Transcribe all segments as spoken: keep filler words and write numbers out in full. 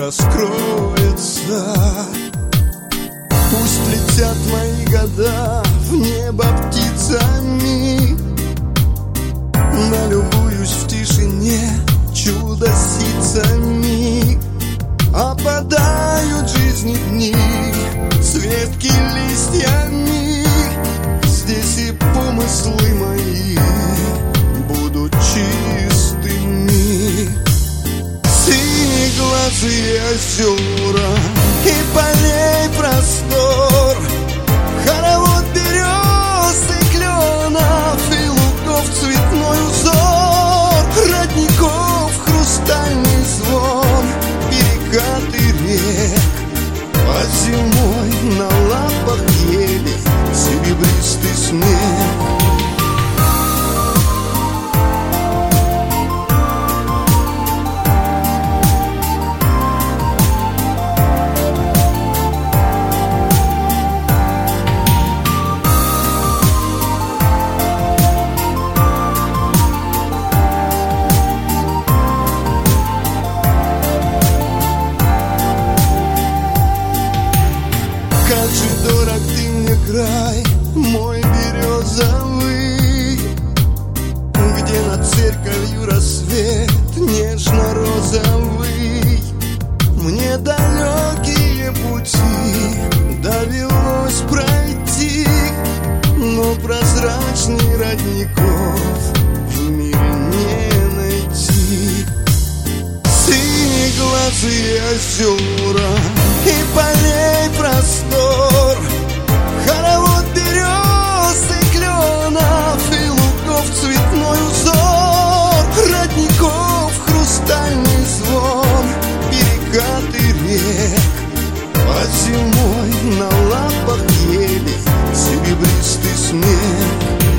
раскроется. Пусть летят мои года в небо птицами, налюбуюсь в тишине чудо-сицами. Опадают жизни дни с ветки листьями. Здесь и помыслы мои будут чистыми. Синеглазые озера и полей простор, хоровод берез и кленов и лугов цветной узор, родников хрустальный звон, перекаты рек, а зимой на лапах ели серебристый снег. Как же дорог ты мне край, мой березовый, где над церковью рассвет нежно-розовый. Мне далекие пути довелось пройти, но прозрачный родников в мире не найти. Синеглазые озера и полей простор, хоровод берез и кленов и лугов цветной узор, родников хрустальный звон, перекаты рек, а зимой на лапах ели серебристый снег.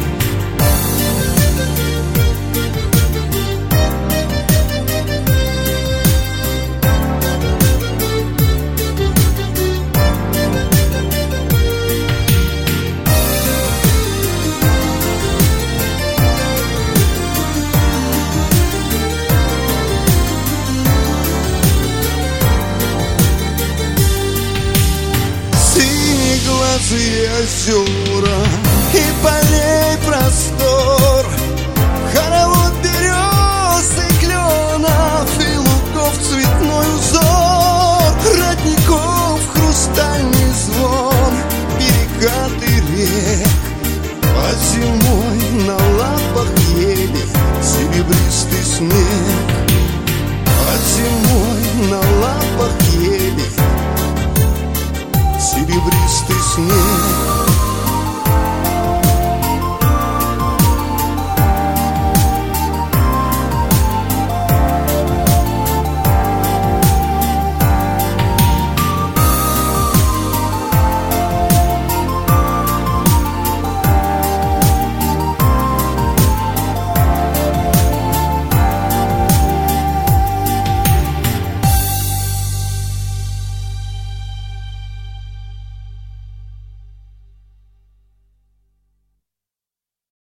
Синеглазые озера и полей простор, хоровод берез и кленов и лугов цветной узор, родников хрустальный звон, перекаты рек, а зимой на лапах ели серебристый снег.